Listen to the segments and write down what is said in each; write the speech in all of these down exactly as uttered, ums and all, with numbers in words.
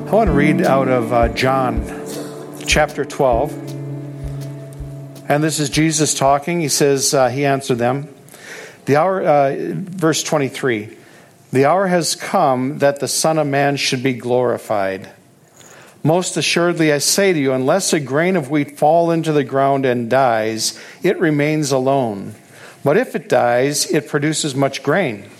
I want to read out of uh, John chapter twelve. And this is Jesus talking. He says, uh, he answered them. The hour, uh, verse twenty-three, the hour has come that the Son of Man should be glorified. Most assuredly I say to you, unless a grain of wheat fall into the ground and dies, it remains alone. But if it dies, it produces much grain.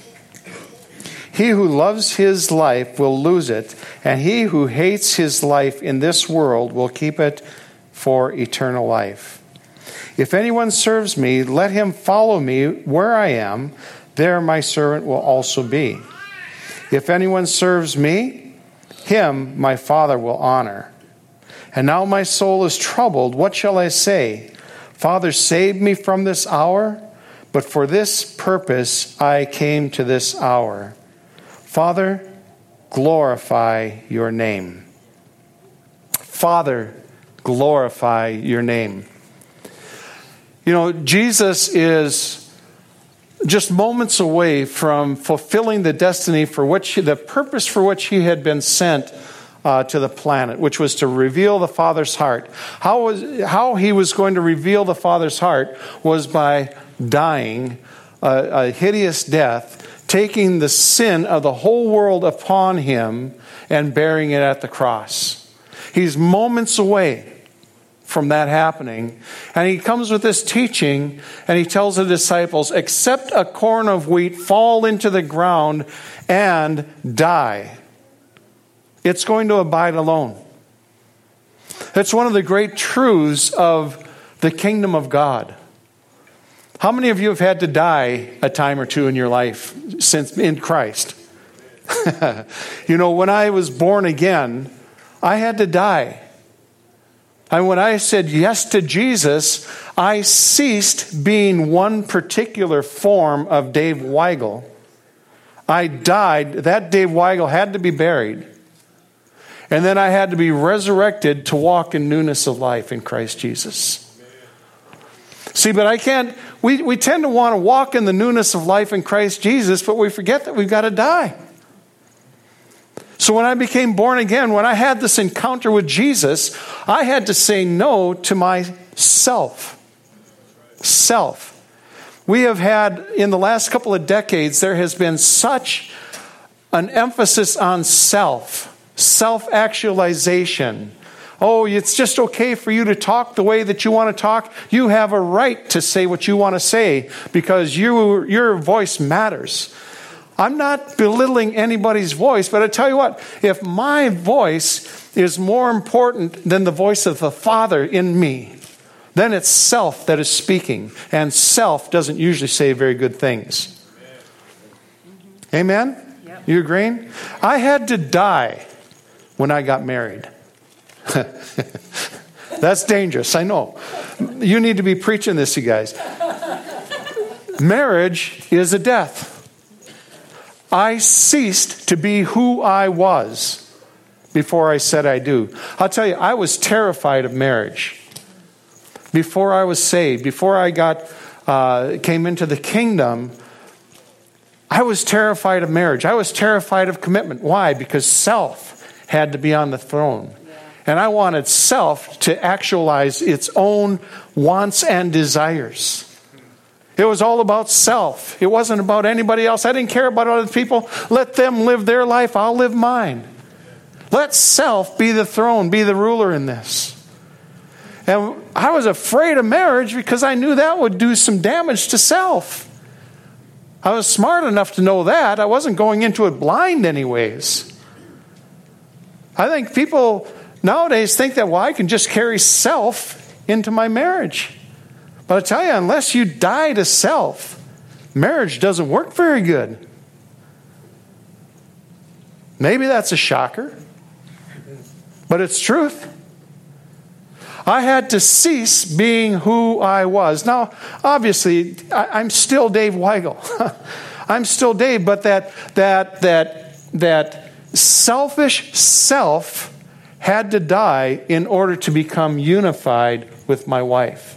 He who loves his life will lose it, and he who hates his life in this world will keep it for eternal life. If anyone serves me, let him follow me where I am. There my servant will also be. If anyone serves me, him my Father will honor. And now my soul is troubled. What shall I say? Father, save me from this hour. But for this purpose I came to this hour. Father, glorify your name. Father, glorify your name. You know, Jesus is just moments away from fulfilling the destiny for which, the purpose for which he had been sent uh, to the planet, which was to reveal the Father's heart. How was how he was going to reveal the Father's heart was by dying a, a hideous death, taking the sin of the whole world upon him and bearing it at the cross. He's moments away from that happening. And he comes with this teaching and he tells the disciples, except a corn of wheat fall into the ground and die, it's going to abide alone. It's one of the great truths of the kingdom of God. How many of you have had to die a time or two in your life since in Christ? You know, when I was born again, I had to die. And when I said yes to Jesus, I ceased being one particular form of Dave Weigel. I died. That Dave Weigel had to be buried. And then I had to be resurrected to walk in newness of life in Christ Jesus. See, but I can't, we, we tend to want to walk in the newness of life in Christ Jesus, but we forget that we've got to die. So when I became born again, when I had this encounter with Jesus, I had to say no to myself. Self. We have had, in the last couple of decades, there has been such an emphasis on self, self-actualization. Oh, it's just okay for you to talk the way that you want to talk. You have a right to say what you want to say because you, your voice matters. I'm not belittling anybody's voice, but I tell you what, if my voice is more important than the voice of the Father in me, then it's self that is speaking, and self doesn't usually say very good things. Amen? Yep. You agreeing? I had to die when I got married. That's dangerous, I know. You need to be preaching this, you guys. Marriage is a death. I ceased to be who I was before I said I do. I'll tell you, I was terrified of marriage. Before I was saved, before I got uh, came into the kingdom, I was terrified of marriage. I was terrified of commitment. Why? Because self had to be on the throne. And I wanted self to actualize its own wants and desires. It was all about self. It wasn't about anybody else. I didn't care about other people. Let them live their life. I'll live mine. Let self be the throne, be the ruler in this. And I was afraid of marriage because I knew that would do some damage to self. I was smart enough to know that. I wasn't going into it blind anyways. I think people nowadays think that, well, I can just carry self into my marriage. But I tell you, unless you die to self, marriage doesn't work very good. Maybe that's a shocker, but it's truth. I had to cease being who I was. Now, obviously, I, I'm still Dave Weigel. I'm still Dave, but that that that that selfish self had to die in order to become unified with my wife.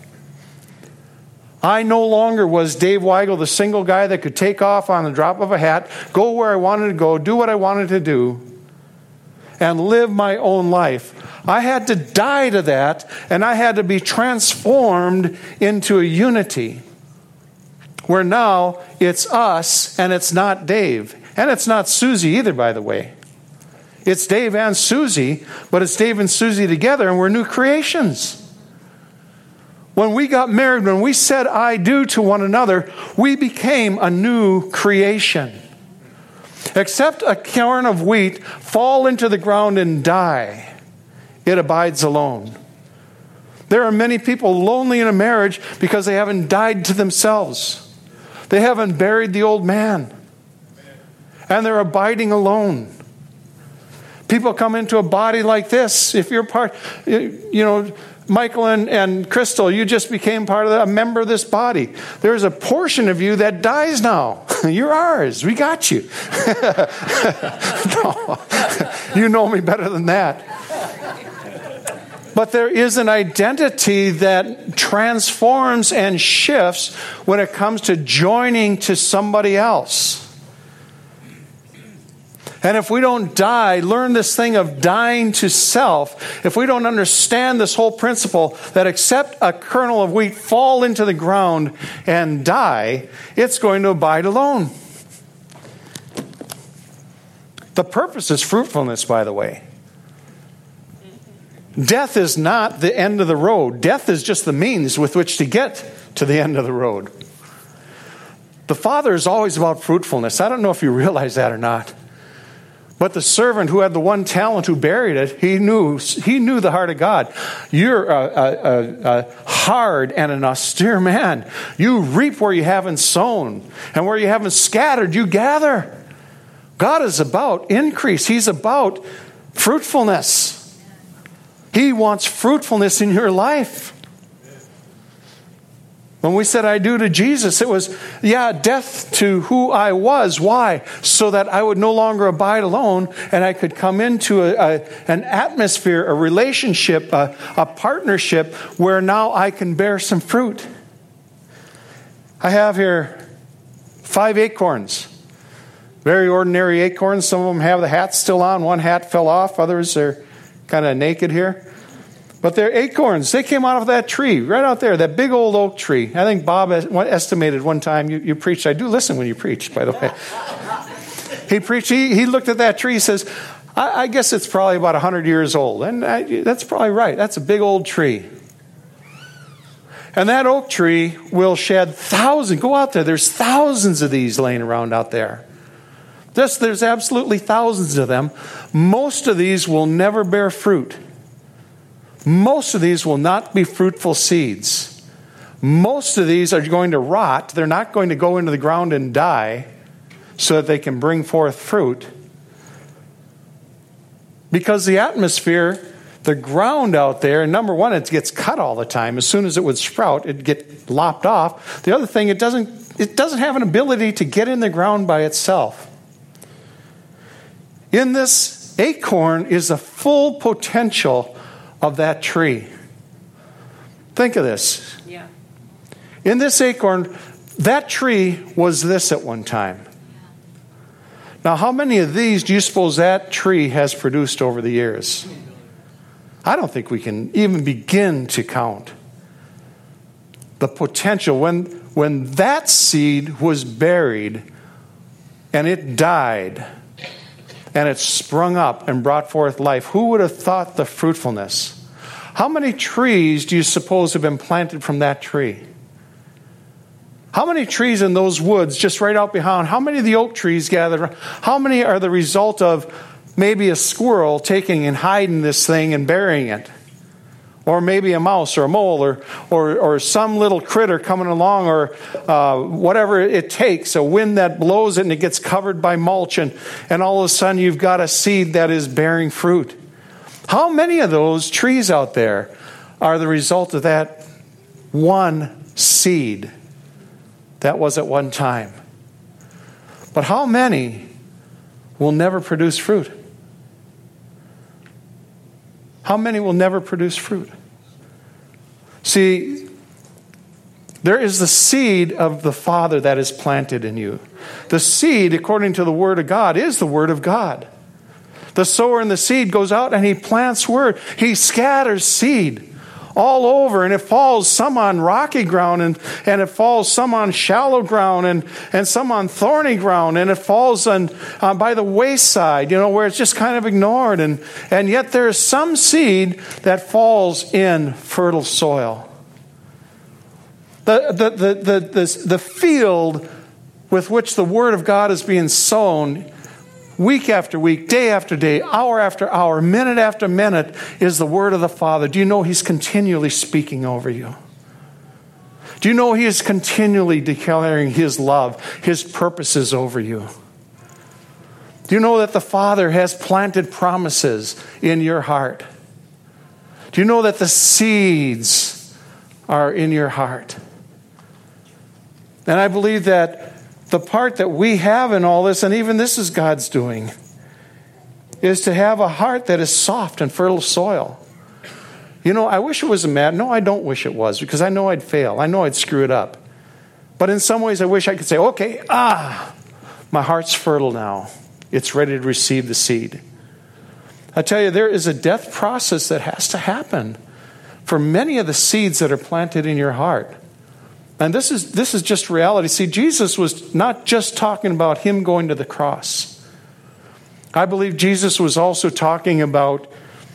I no longer was Dave Weigel, the single guy that could take off on the drop of a hat, go where I wanted to go, do what I wanted to do. and live my own life. I had to die to that, and I had to be transformed into a unity where now it's us and it's not Dave. And it's not Susie either, by the way. It's Dave and Susie, but it's Dave and Susie together, and we're new creations. When we got married, when we said I do to one another, we became a new creation. Except a kernel of wheat fall into the ground and die, it abides alone. There are many people lonely in a marriage because they haven't died to themselves. They haven't buried the old man. And they're abiding alone. People come into a body like this. If you're part, you know, Michael and, and Crystal, you just became part of the, a member of this body. There's a portion of you that dies now. You're ours. We got you. No, you know me better than that. But there is an identity that transforms and shifts when it comes to joining to somebody else. And if we don't die, learn this thing of dying to self, if we don't understand this whole principle that except a kernel of wheat fall into the ground and die, it's going to abide alone. The purpose is fruitfulness, by the way. Death is not the end of the road. Death is just the means with which to get to the end of the road. The Father is always about fruitfulness. I don't know if you realize that or not. But the servant who had the one talent who buried it, he knew he knew the heart of God. You're a, a, a hard and an austere man. You reap where you haven't sown, and where you haven't scattered, you gather. God is about increase. He's about fruitfulness. He wants fruitfulness in your life. When we said I do to Jesus, it was, yeah, death to who I was. Why? So that I would no longer abide alone and I could come into a, a, an atmosphere, a relationship, a, a partnership where now I can bear some fruit. I have here five acorns. Very ordinary acorns. Some of them have the hats still on. One hat fell off. Others are kind of naked here. But they're acorns. They came out of that tree, right out there, that big old oak tree. I think Bob estimated one time you, you preached. I do listen when you preach, by the way. He preached. He, he looked at that tree. He says, I, I guess it's probably about one hundred years old. And I, that's probably right. That's a big old tree. And that oak tree will shed thousands. Go out there. There's thousands of these laying around out there. Just, there's absolutely thousands of them. Most of these will never bear fruit. Most of these will not be fruitful seeds. Most of these are going to rot. They're not going to go into the ground and die so that they can bring forth fruit. Because the atmosphere, the ground out there, number one, it gets cut all the time. As soon as it would sprout, it'd get lopped off. The other thing, it doesn't, it doesn't have an ability to get in the ground by itself. In this acorn is the full potential of that tree. Think of this. Yeah. In this acorn, that tree was this at one time. Now, how many of these do you suppose that tree has produced over the years? I don't think we can even begin to count. The potential, when, when that seed was buried and it died, and it sprung up and brought forth life, who would have thought the fruitfulness? How many trees do you suppose have been planted from that tree? How many trees in those woods just right out behind? How many of the oak trees gathered? How many are the result of maybe a squirrel taking and hiding this thing and burying it? Or maybe a mouse or a mole or or, or some little critter coming along, or uh, whatever it takes, a wind that blows it and it gets covered by mulch, and, and all of a sudden you've got a seed that is bearing fruit. How many of those trees out there are the result of that one seed that was at one time? But how many will never produce fruit? How many will never produce fruit? See, there is the seed of the Father that is planted in you. The seed, according to the Word of God, is the Word of God. The sower and the seed goes out and he plants word. He scatters seed all over, and it falls some on rocky ground, and, and it falls some on shallow ground, and, and some on thorny ground, and it falls on uh, by the wayside, you know, where it's just kind of ignored. And, and yet there is some seed that falls in fertile soil. The, the, the, the, the, the field with which the Word of God is being sown week after week, day after day, hour after hour, minute after minute, is the Word of the Father. Do you know He's continually speaking over you? Do you know He is continually declaring His love, His purposes over you? Do you know that the Father has planted promises in your heart? Do you know that the seeds are in your heart? And I believe that the part that we have in all this, and even this is God's doing, is to have a heart that is soft and fertile soil. You know, I wish it was a mad. No, I don't wish it was, because I know I'd fail. I know I'd screw it up. But in some ways, I wish I could say, okay, ah, my heart's fertile now. It's ready to receive the seed. I tell you, there is a death process that has to happen for many of the seeds that are planted in your heart. And this is this is just reality. See, Jesus was not just talking about Him going to the cross. I believe Jesus was also talking about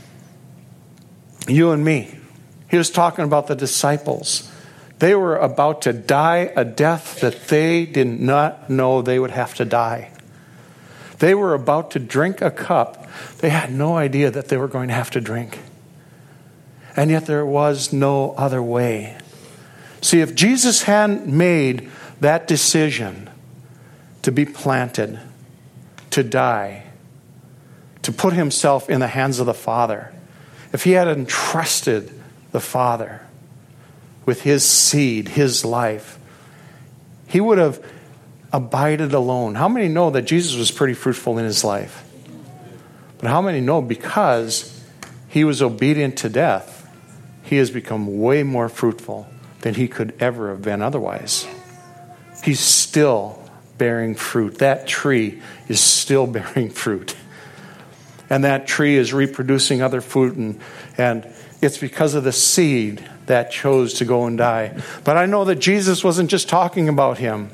you and me. He was talking about the disciples. They were about to die a death that they did not know they would have to die. They were about to drink a cup they had no idea that they were going to have to drink. And yet there was no other way. See, if Jesus hadn't made that decision to be planted, to die, to put Himself in the hands of the Father, if He had entrusted the Father with His seed, His life, He would have abided alone. How many know that Jesus was pretty fruitful in His life? But how many know because He was obedient to death, He has become way more fruitful than He could ever have been otherwise? He's still bearing fruit. That tree is still bearing fruit. And that tree is reproducing other fruit, and, and it's because of the seed that chose to go and die. But I know that Jesus wasn't just talking about Him.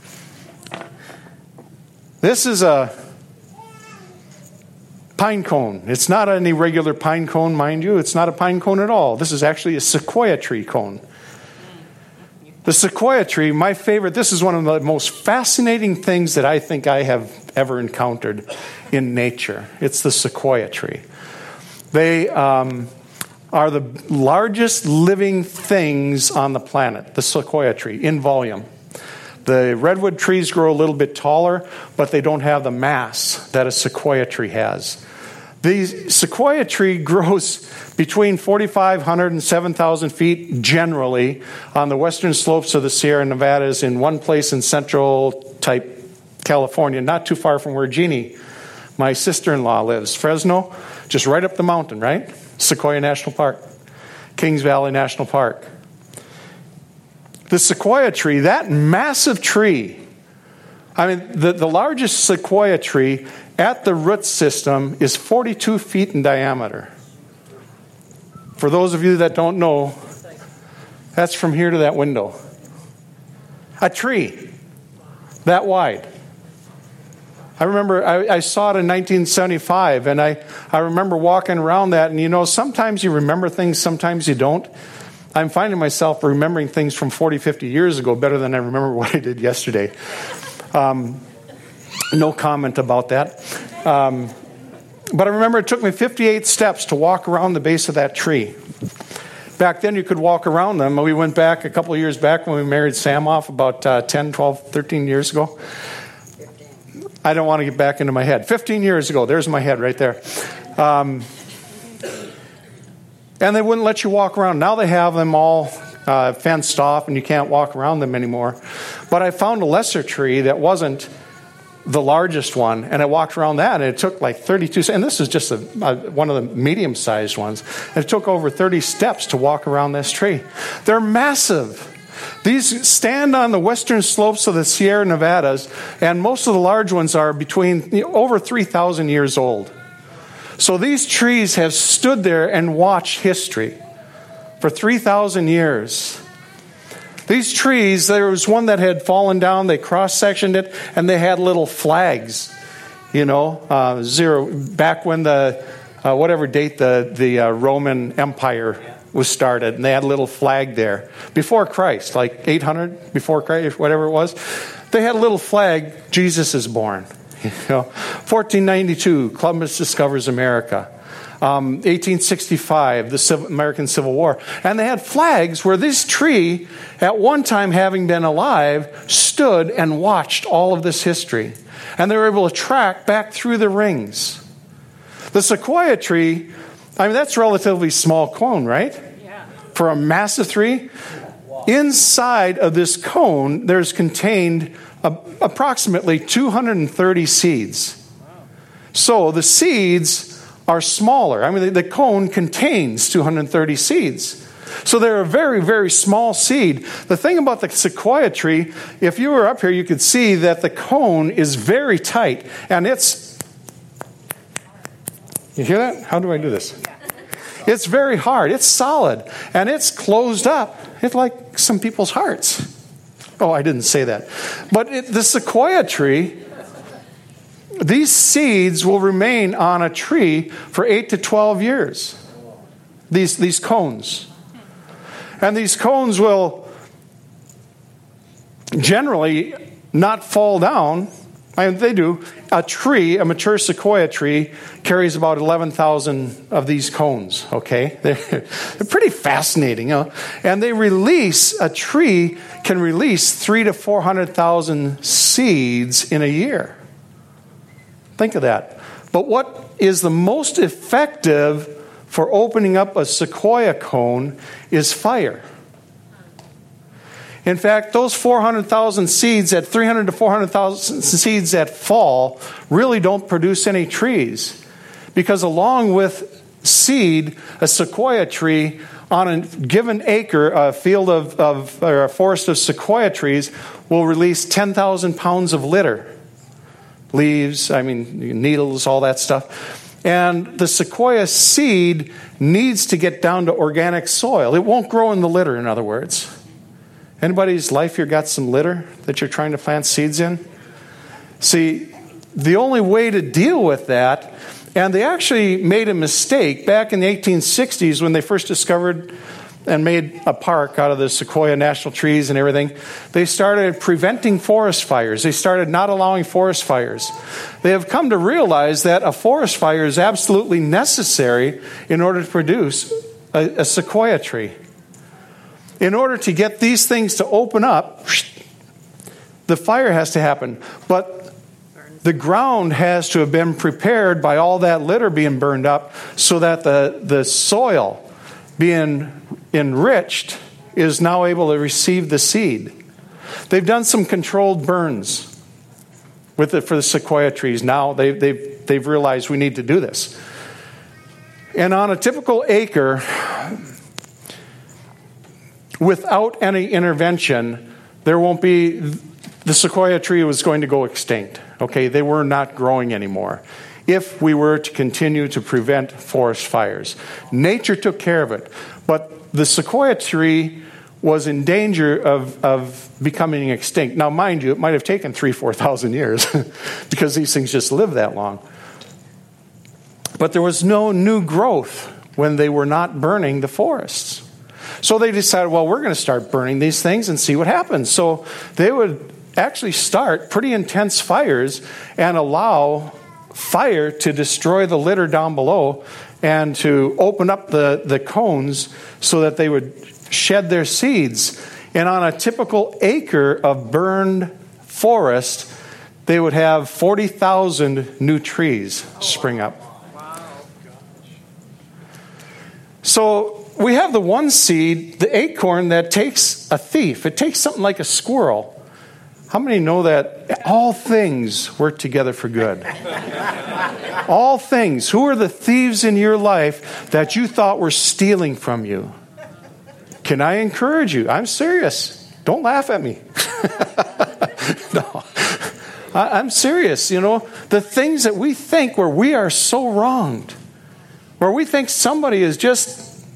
This is a pine cone. It's not any regular pine cone, mind you. It's not a pine cone at all. This is actually a sequoia tree cone. The sequoia tree, my favorite, this is one of the most fascinating things that I think I have ever encountered in nature. It's the sequoia tree. They um, are the largest living things on the planet, the sequoia tree, in volume. The redwood trees grow a little bit taller, but they don't have the mass that a sequoia tree has. The sequoia tree grows between forty-five hundred and seven thousand feet generally on the western slopes of the Sierra Nevadas in one place in central type California, not too far from where Jeannie, my sister-in-law, lives. Fresno, just right up the mountain, right? Sequoia National Park, Kings Valley National Park. The sequoia tree, that massive tree, I mean, the, the largest sequoia tree at the root system is forty-two feet in diameter. For those of you that don't know, that's from here to that window. A tree that wide. I remember I, I saw it in nineteen seventy-five, and I, I remember walking around that, and you know, sometimes you remember things, sometimes you don't. I'm finding myself remembering things from forty, fifty years ago better than I remember what I did yesterday. Um, no comment about that. Um, but I remember it took me fifty-eight steps to walk around the base of that tree. Back then you could walk around them. We went back a couple of years back when we married Sam off about uh, ten, twelve, thirteen years ago. I don't want to get back into my head. fifteen years ago, there's my head right there. Um, and they wouldn't let you walk around. Now they have them all uh, fenced off and you can't walk around them anymore. But I found a lesser tree that wasn't the largest one, and I walked around that, and it took like thirty-two, and this is just a, a, one of the medium-sized ones. It took over thirty steps to walk around this tree. They're massive. These stand on the western slopes of the Sierra Nevadas, and most of the large ones are between you know, over three thousand years old. So these trees have stood there and watched history for three thousand years. These trees, there was one that had fallen down, they cross-sectioned it, and they had little flags, you know, uh, zero, back when the, uh, whatever date the, the uh, Roman Empire was started, and they had a little flag there. Before Christ, like eight hundred, before Christ, whatever it was, they had a little flag, Jesus is born. You know, fourteen ninety-two, Columbus discovers America. Um, eighteen sixty-five, the Civil, American Civil War. And they had flags where this tree, at one time having been alive, stood and watched all of this history. And they were able to track back through the rings. The sequoia tree, I mean, that's a relatively small cone, right? Yeah. For a massive tree. Inside of this cone, there's contained a, approximately two hundred thirty seeds. So the seeds are smaller. I mean, the, the cone contains two hundred thirty seeds. So they're a very, very small seed. The thing about the sequoia tree, if you were up here, you could see that the cone is very tight. And it's... You hear that? How do I do this? It's very hard. It's solid. And it's closed up. It's like some people's hearts. Oh, I didn't say that. But it, the sequoia tree... These seeds will remain on a tree for eight to twelve years. These, these cones. And these cones will generally not fall down. I mean, they do. A tree, a mature sequoia tree, carries about eleven thousand of these cones, okay? They're, they're pretty fascinating, you know? And they release, a tree can release three to four hundred thousand seeds in a year. Think of that. But what is the most effective for opening up a sequoia cone is fire. In fact, those four hundred thousand seeds, at three hundred to four hundred thousand seeds that fall, really don't produce any trees. Because along with seed, a sequoia tree on a given acre, a field of, of or a forest of sequoia trees, will release ten thousand pounds of litter. Leaves, I mean, needles, all that stuff. And the sequoia seed needs to get down to organic soil. It won't grow in the litter, in other words. Anybody's life here got some litter that you're trying to plant seeds in? See, the only way to deal with that, and they actually made a mistake back in the eighteen sixties when they first discovered and made a park out of the sequoia national trees and everything. They started preventing forest fires. They started not allowing forest fires. They have come to realize that a forest fire is absolutely necessary in order to produce a, a sequoia tree. In order to get these things to open up, the fire has to happen. But the ground has to have been prepared by all that litter being burned up so that the, the soil being enriched is now able to receive the seed. They've done some controlled burns with it for the sequoia trees. Now they've, they've, they've realized we need to do this. And on a typical acre, without any intervention, there won't be, the sequoia tree was going to go extinct. Okay, they were not growing anymore if we were to continue to prevent forest fires. Nature took care of it. But the sequoia tree was in danger of, of becoming extinct. Now, mind you, it might have taken three, four thousand years because these things just live that long. But there was no new growth when they were not burning the forests. So they decided, well, we're going to start burning these things and see what happens. So they would actually start pretty intense fires and allow fire to destroy the litter down below and to open up the, the cones so that they would shed their seeds. And on a typical acre of burned forest, they would have forty thousand new trees spring up. So we have the one seed, the acorn, that takes a thief. It takes something like a squirrel. How many know that all things work together for good? All things. Who are the thieves in your life that you thought were stealing from you? Can I encourage you? I'm serious. Don't laugh at me. No, I, I'm serious. You know, the things that we think where we are so wronged. where we think somebody is just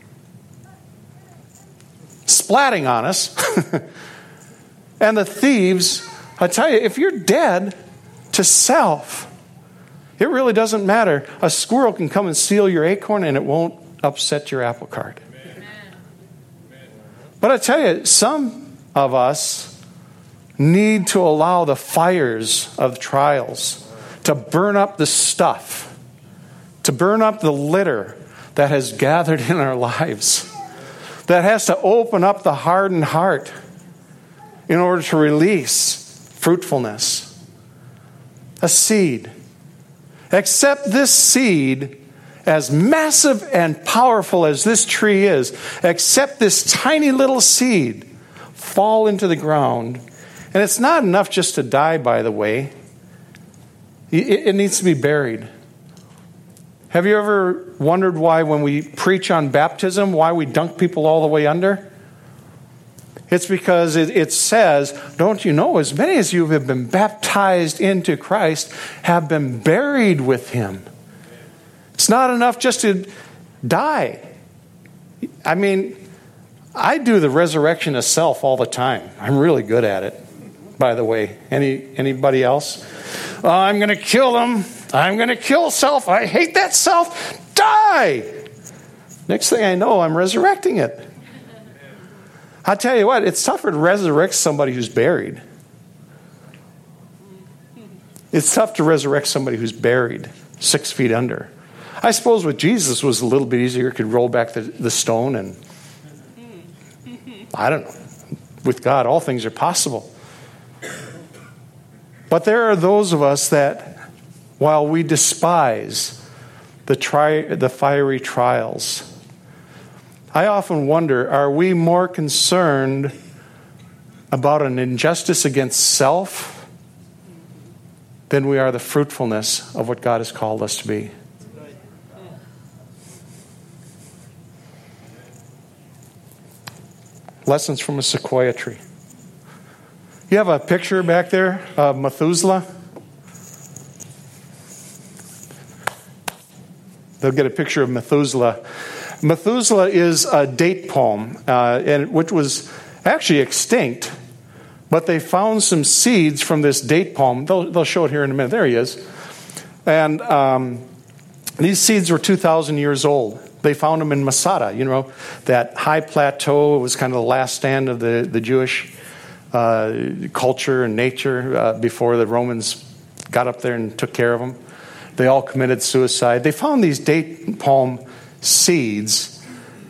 splatting on us. And the thieves, I tell you, if you're dead to self, it really doesn't matter. A squirrel can come and steal your acorn and it won't upset your apple cart. Amen. But I tell you, some of us need to allow the fires of trials to burn up the stuff, to burn up the litter that has gathered in our lives, that has to open up the hardened heart in order to release fruitfulness. A seed. Accept this seed, as massive and powerful as this tree is, accept this tiny little seed, fall into the ground. And it's not enough just to die, by the way. It, it needs to be buried. Have you ever wondered why when we preach on baptism, why we dunk people all the way under? It's because it, it says, don't you know, as many as you have been baptized into Christ have been buried with him. It's not enough just to die. I mean, I do the resurrection of self all the time. I'm really good at it, by the way. Any anybody else? Oh, I'm going to kill them. I'm going to kill self. I hate that self. Die! Next thing I know, I'm resurrecting it. I'll tell you what, it's tougher to resurrect somebody who's buried. It's tough to resurrect somebody who's buried six feet under. I suppose with Jesus was a little bit easier. Could roll back the, the stone and, I don't know. With God, all things are possible. But there are those of us that, while we despise the tri- the fiery trials, I often wonder, are we more concerned about an injustice against self than we are the fruitfulness of what God has called us to be? Lessons from a sequoia tree. You have a picture back there of Methuselah? They'll get a picture of Methuselah. Methuselah is a date palm, uh, and which was actually extinct, but they found some seeds from this date palm. They'll, they'll show it here in a minute. There he is. And um, these seeds were two thousand years old. They found them in Masada, you know, that high plateau. It was kind of the last stand of the, the Jewish uh, culture and nature uh, before the Romans got up there and took care of them. They all committed suicide. They found these date palm seeds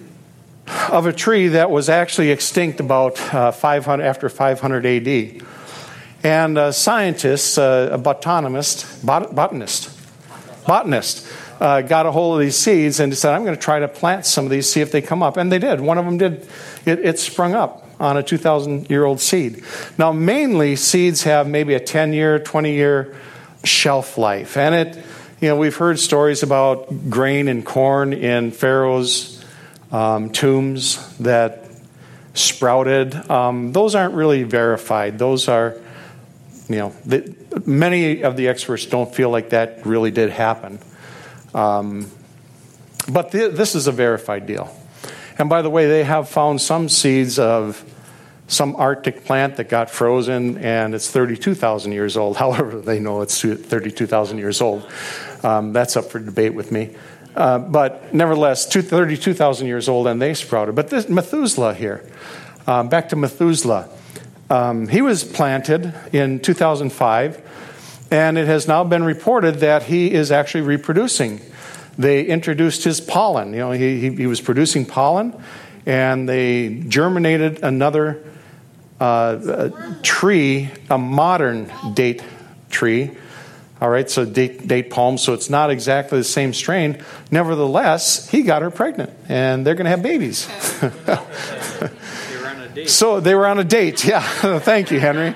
of a tree that was actually extinct about uh, five hundred after five hundred A D. And uh, scientists, uh, a botanist, bot- botanist, botanist, uh, got a hold of these seeds and said, "I'm going to try to plant some of these, see if they come up." And they did. One of them did. It, it sprung up on a two thousand year old seed. Now, mainly seeds have maybe a ten year, twenty year shelf life, and it. You know, we've heard stories about grain and corn in Pharaoh's um, tombs that sprouted. Um, those aren't really verified. Those are, you know, the, many of the experts don't feel like that really did happen. Um, but th- this is a verified deal. And by the way, they have found some seeds of some Arctic plant that got frozen, and it's thirty-two thousand years old. However, they know it's thirty-two thousand years old. Um, that's up for debate with me. Uh, but nevertheless, thirty-two thousand years old, and they sprouted. But this Methuselah here, um, back to Methuselah. Um, he was planted in two thousand five, and it has now been reported that he is actually reproducing. They introduced his pollen. You know, he, he, he was producing pollen, and they germinated another uh, a tree, a modern date tree. All right, so date, date palm, so it's not exactly the same strain. Nevertheless, he got her pregnant, and they're going to have babies. They were on a date. So they were on a date, yeah. Thank you, Henry.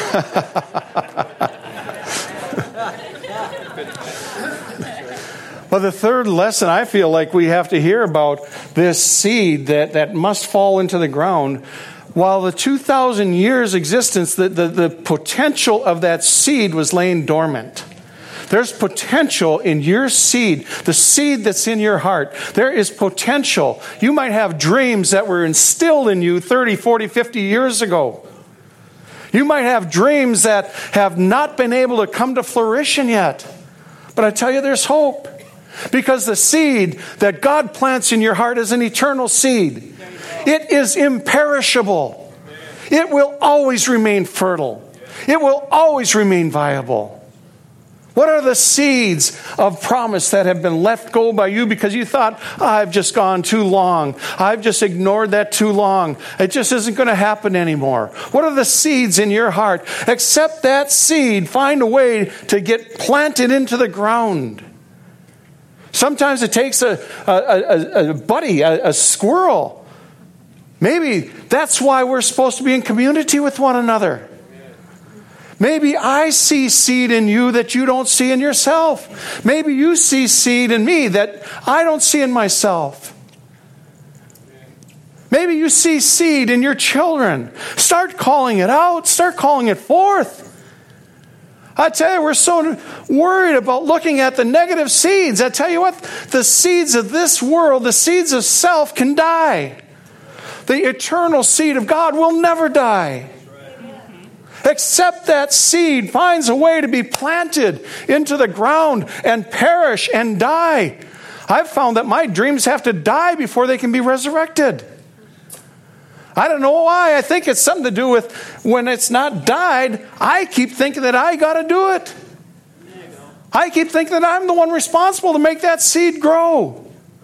Well, the third lesson I feel like we have to hear about this seed that, that must fall into the ground. While the two thousand years existence, the, the, the potential of that seed was laying dormant. There's potential in your seed, the seed that's in your heart. There is potential. You might have dreams that were instilled in you thirty, forty, fifty years ago. You might have dreams that have not been able to come to fruition yet. But I tell you, there's hope. Because the seed that God plants in your heart is an eternal seed. It is imperishable. It will always remain fertile. It will always remain viable. What are the seeds of promise that have been let go by you because you thought, oh, I've just gone too long. I've just ignored that too long. It just isn't going to happen anymore. What are the seeds in your heart? Accept that seed. Find a way to get planted into the ground. Sometimes it takes a, a, a, a buddy, a, a squirrel. Maybe that's why we're supposed to be in community with one another. Maybe I see seed in you that you don't see in yourself. Maybe you see seed in me that I don't see in myself. Maybe you see seed in your children. Start calling it out. Start calling it forth. I tell you, we're so worried about looking at the negative seeds. I tell you what, the seeds of this world, the seeds of self can die. The eternal seed of God will never die. Except that seed finds a way to be planted into the ground and perish and die. I've found that my dreams have to die before they can be resurrected. I don't know why. I think it's something to do with when it's not died, I keep thinking that I got to do it. I keep thinking that I'm the one responsible to make that seed grow.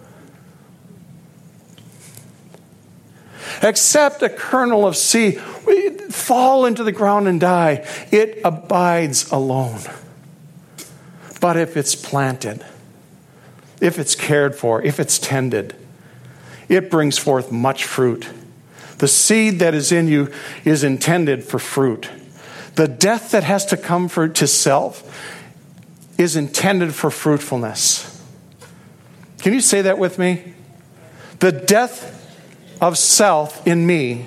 Except a kernel of seed fall into the ground and die, it abides alone. But if it's planted, if it's cared for, if it's tended, it brings forth much fruit. The seed that is in you is intended for fruit. The death that has to come for, to self is intended for fruitfulness. Can you say that with me? The death of self in me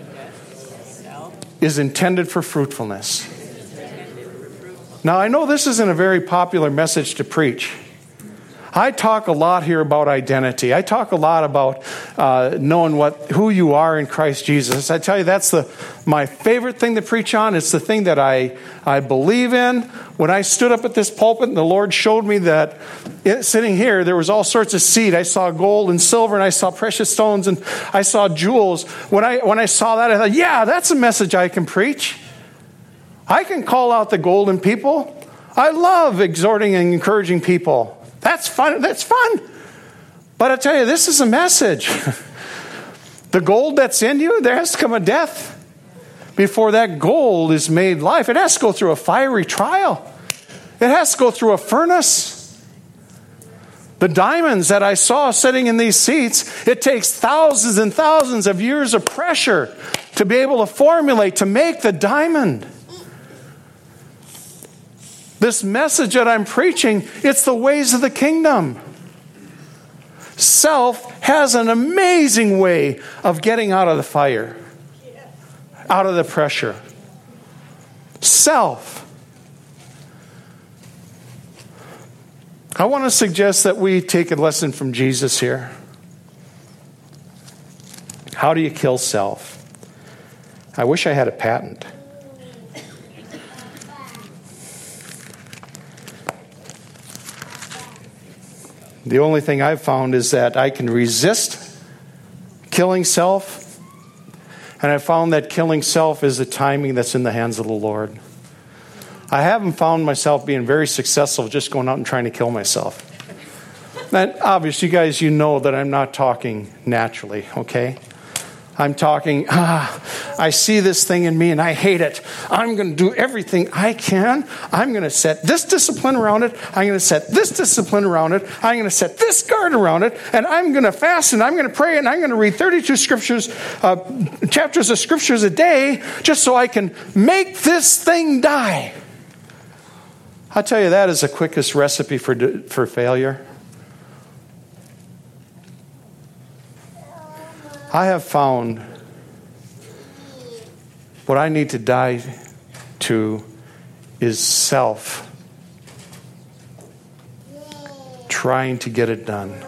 is intended for fruitfulness. Now, I know this isn't a very popular message to preach. I talk a lot here about identity. I talk a lot about uh, knowing what who you are in Christ Jesus. I tell you, that's the my favorite thing to preach on. It's the thing that I, I believe in. When I stood up at this pulpit and the Lord showed me that it, sitting here, there was all sorts of seed. I saw gold and silver, and I saw precious stones, and I saw jewels. When I when I saw that, I thought, yeah, that's a message I can preach. I can call out the golden people. I love exhorting and encouraging people. That's fun. That's fun. But I tell you, this is a message. The gold that's in you, there has to come a death before that gold is made life. It has to go through a fiery trial. It has to go through a furnace. The diamonds that I saw sitting in these seats, it takes thousands and thousands of years of pressure to be able to formulate, to make the diamond. This message that I'm preaching, it's the ways of the kingdom. Self has an amazing way of getting out of the fire, out of the pressure. Self. I want to suggest that we take a lesson from Jesus here. How do you kill self? I wish I had a patent. The only thing I've found is that I can resist killing self. And I found that killing self is a timing that's in the hands of the Lord. I haven't found myself being very successful just going out and trying to kill myself. And obviously, you guys, you know that I'm not talking naturally, okay? I'm talking, ah, I see this thing in me and I hate it. I'm going to do everything I can. I'm going to set this discipline around it. I'm going to set this discipline around it. I'm going to set this guard around it. And I'm going to fast and I'm going to pray and I'm going to read thirty-two scriptures, uh, chapters of scriptures a day just so I can make this thing die. I'll tell you, that is the quickest recipe for for failure. I have found what I need to die to is self. trying to get it done.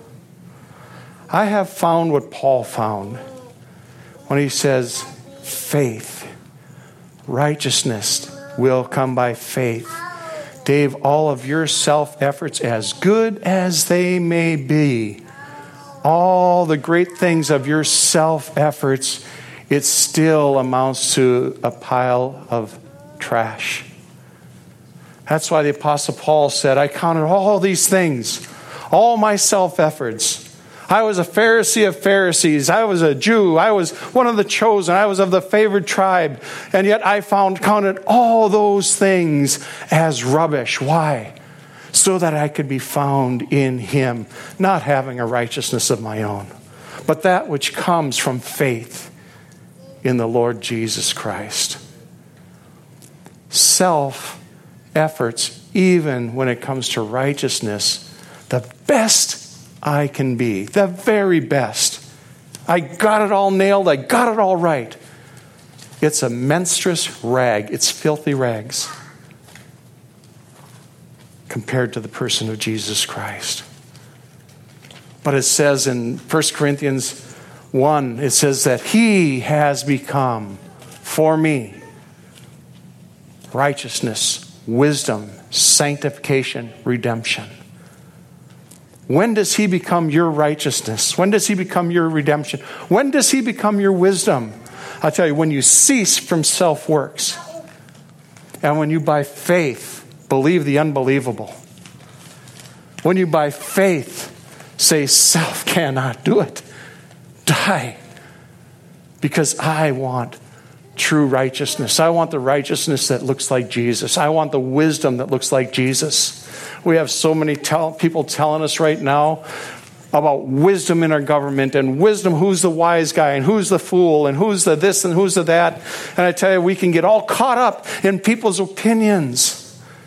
I have found what Paul found when he says, faith, righteousness will come by faith. Dave, all of your self-efforts, as good as they may be, all the great things of your self-efforts, it still amounts to a pile of trash. That's why the Apostle Paul said, I counted all these things, all my self-efforts. I was a Pharisee of Pharisees. I was a Jew. I was one of the chosen. I was of the favored tribe. And yet I found, counted all those things as rubbish. Why? So that I could be found in him, not having a righteousness of my own, but that which comes from faith in the Lord Jesus Christ. Self-efforts, even when it comes to righteousness, the best I can be, the very best. I got it all nailed. I got it all right. It's a menstruous rag. It's filthy rags compared to the person of Jesus Christ. But it says in First Corinthians one, it says that he has become for me righteousness, wisdom, sanctification, redemption. When does he become your righteousness? When does he become your redemption? When does he become your wisdom? I'll tell you, when you cease from self-works and when you by faith believe the unbelievable. When you by faith say self cannot do it. Die. Because I want true righteousness. I want the righteousness that looks like Jesus. I want the wisdom that looks like Jesus. We have so many tell, people telling us right now about wisdom in our government and wisdom, who's the wise guy and who's the fool and who's the this and who's the that. And I tell you, we can get all caught up in people's opinions.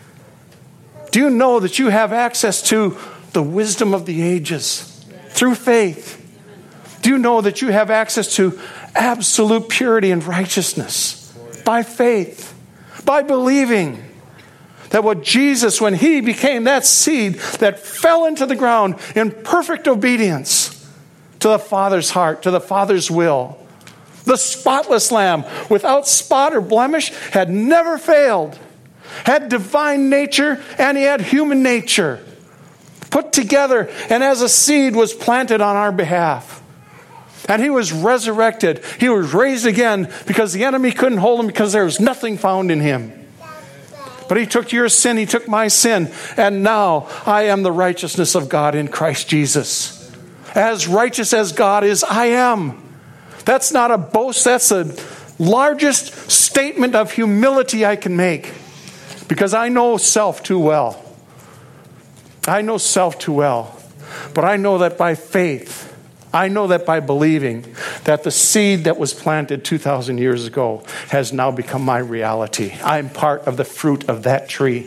Do you know that you have access to the wisdom of the ages through faith? Do you know that you have access to absolute purity and righteousness by faith, by believing that what Jesus, when he became that seed that fell into the ground in perfect obedience to the Father's heart, to the Father's will, the spotless Lamb without spot or blemish had never failed, had divine nature and he had human nature put together, and as a seed was planted on our behalf. And he was resurrected. He was raised again because the enemy couldn't hold him because there was nothing found in him. But he took your sin, he took my sin, and now I am the righteousness of God in Christ Jesus. As righteous as God is, I am. That's not a boast, that's the largest statement of humility I can make. Because I know self too well. I know self too well. But I know that by faith, I know that by believing that the seed that was planted two thousand years ago has now become my reality. I'm part of the fruit of that tree.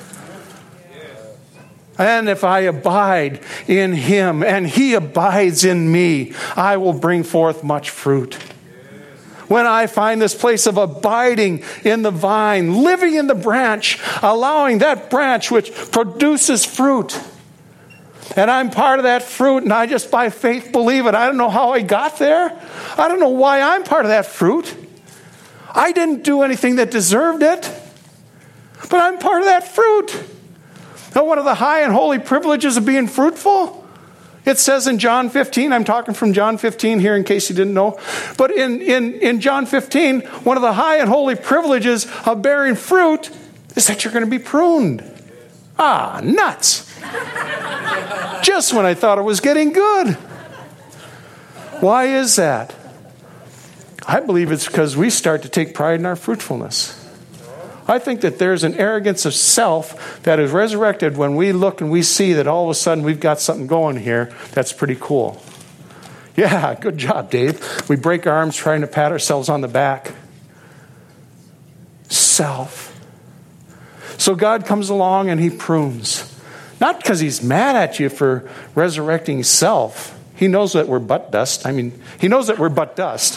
And if I abide in him and he abides in me, I will bring forth much fruit. When I find this place of abiding in the vine, living in the branch, allowing that branch which produces fruit, and I'm part of that fruit, and I just by faith believe it. I don't know how I got there. I don't know why I'm part of that fruit. I didn't do anything that deserved it. But I'm part of that fruit. Now, one of the high and holy privileges of being fruitful, it says in John fifteen, I'm talking from John fifteen here in case you didn't know. But in, in, in John fifteen, one of the high and holy privileges of bearing fruit is that you're going to be pruned. Ah, nuts. Just when I thought it was getting good. Why is that? I believe it's because we start to take pride in our fruitfulness. I think that there's an arrogance of self that is resurrected when we look and we see that all of a sudden we've got something going here that's pretty cool. Yeah, good job, Dave. We break our arms trying to pat ourselves on the back. Self. So God comes along and he prunes. Not because he's mad at you for resurrecting self. He knows that we're butt dust. I mean, he knows that we're butt dust.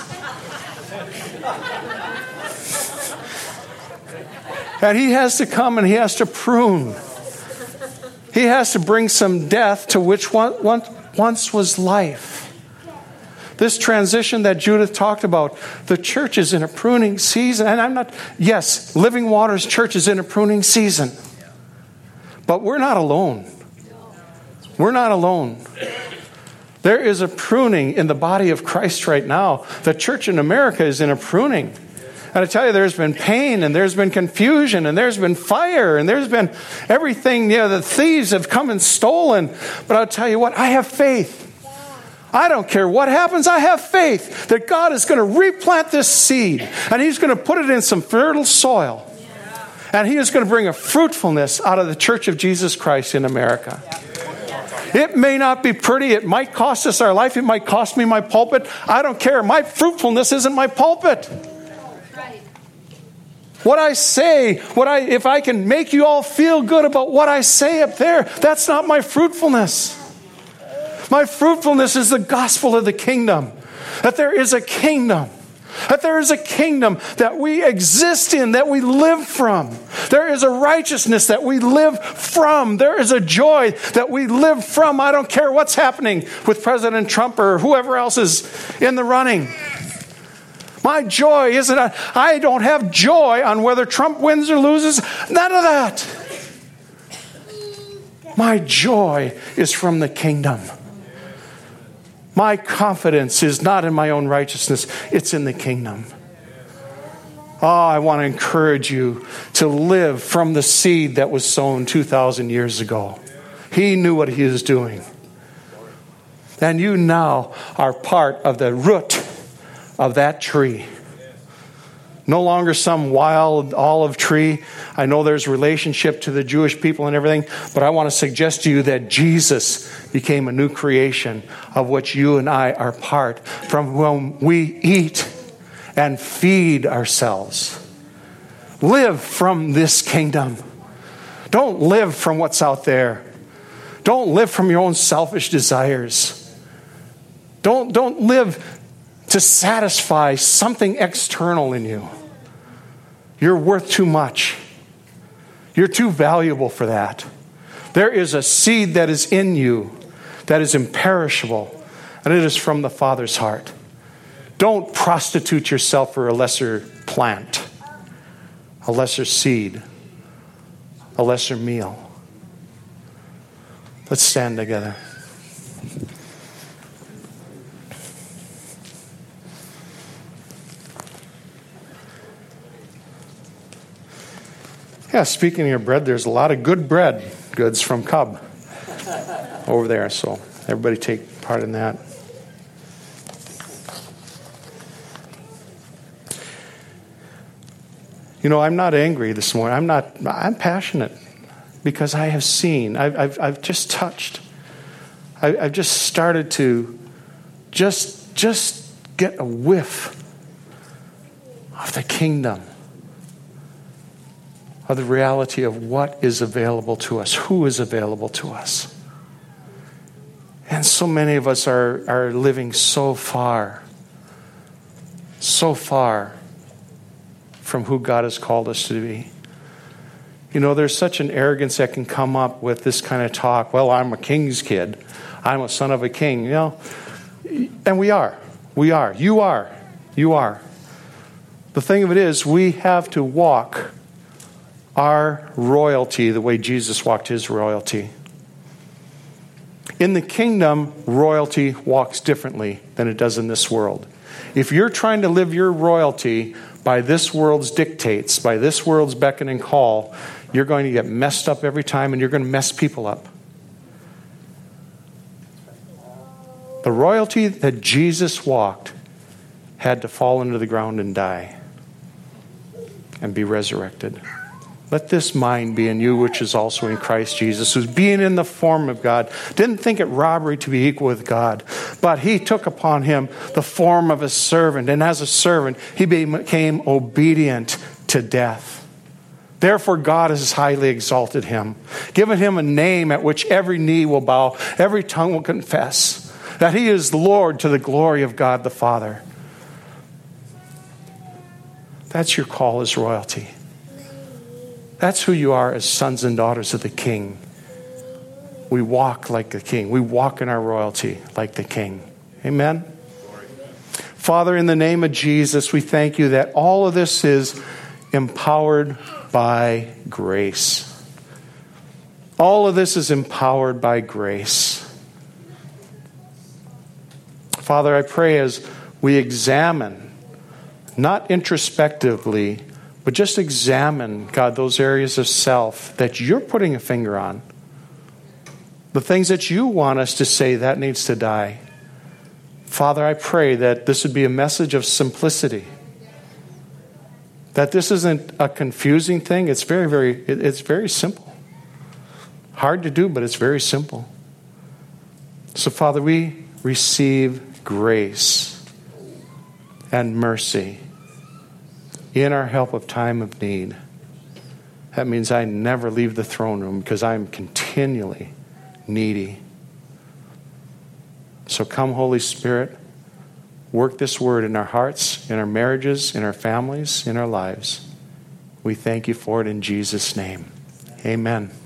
And he has to come and he has to prune. He has to bring some death to which one, one, once was life. This transition that Judith talked about, the church is in a pruning season. And I'm not, yes, Living Waters Church is in a pruning season. But we're not alone. We're not alone. There is a pruning in the body of Christ right now. The church in America is in a pruning. And I tell you, there's been pain, and there's been confusion, and there's been fire, and there's been everything. You know, the thieves have come and stolen. But I'll tell you what, I have faith. I don't care what happens. I have faith that God is going to replant this seed, and He's going to put it in some fertile soil. And He is going to bring a fruitfulness out of the Church of Jesus Christ in America. It may not be pretty. It might cost us our life. It might cost me my pulpit. I don't care. My fruitfulness isn't my pulpit. What I say, what I if I can make you all feel good about what I say up there, that's not my fruitfulness. My fruitfulness is the gospel of the kingdom. That there is a kingdom. That there is a kingdom that we exist in, that we live from. There is a righteousness that we live from. There is a joy that we live from. I don't care what's happening with President Trump or whoever else is in the running. My joy isn't, a, I don't have joy on whether Trump wins or loses. None of that. My joy is from the kingdom. My confidence is not in my own righteousness. It's in the kingdom. Oh, I want to encourage you to live from the seed that was sown two thousand years ago. He knew what He was doing. And you now are part of the root of that tree. No longer some wild olive tree. I know there's relationship to the Jewish people and everything, but I want to suggest to you that Jesus became a new creation of which you and I are part, from whom we eat and feed ourselves. Live from this kingdom. Don't live from what's out there. Don't live from your own selfish desires. Don't, don't live to satisfy something external in you. You're worth too much. You're too valuable for that. There is a seed that is in you that is imperishable, and it is from the Father's heart. Don't prostitute yourself for a lesser plant, a lesser seed, a lesser meal. Let's stand together. Yeah, speaking of your bread, there's a lot of good bread goods from Cub over there. So everybody take part in that. You know, I'm not angry this morning. I'm not. I'm passionate because I have seen. I've I've, I've just touched. I, I've just started to just just get a whiff of the kingdom, of the reality of what is available to us, who is available to us. And so many of us are, are living so far, so far from who God has called us to be. You know, there's such an arrogance that can come up with this kind of talk. Well, I'm a king's kid. I'm a son of a king. You know, and we are. We are. You are. You are. The thing of it is, we have to walk our royalty the way Jesus walked His royalty. In the kingdom, royalty walks differently than it does in this world. If you're trying to live your royalty by this world's dictates, by this world's beckon and call, you're going to get messed up every time, and you're going to mess people up. The royalty that Jesus walked had to fall into the ground and die and be resurrected. Let this mind be in you, which is also in Christ Jesus, who's being in the form of God, didn't think it robbery to be equal with God, but He took upon Him the form of a servant, and as a servant, He became obedient to death. Therefore, God has highly exalted Him, given Him a name at which every knee will bow, every tongue will confess that He is Lord, to the glory of God the Father. That's your call as royalty. That's who you are as sons and daughters of the King. we walk like the King. We walk in our royalty like the King. Amen? Father, in the name of Jesus, we thank you that all of this is empowered by grace. All of this is empowered by grace. Father, I pray as we examine, not introspectively, but just examine, God, those areas of self that you're putting a finger on. The things that you want us to say, that needs to die. Father, I pray that this would be a message of simplicity. That this isn't a confusing thing. It's very, very, it's very simple. Hard to do, but it's very simple. So, Father, we receive grace and mercy in our help of time of need. That means I never leave the throne room because I'm continually needy. So come, Holy Spirit, work this word in our hearts, in our marriages, in our families, in our lives. We thank you for it in Jesus' name. Amen.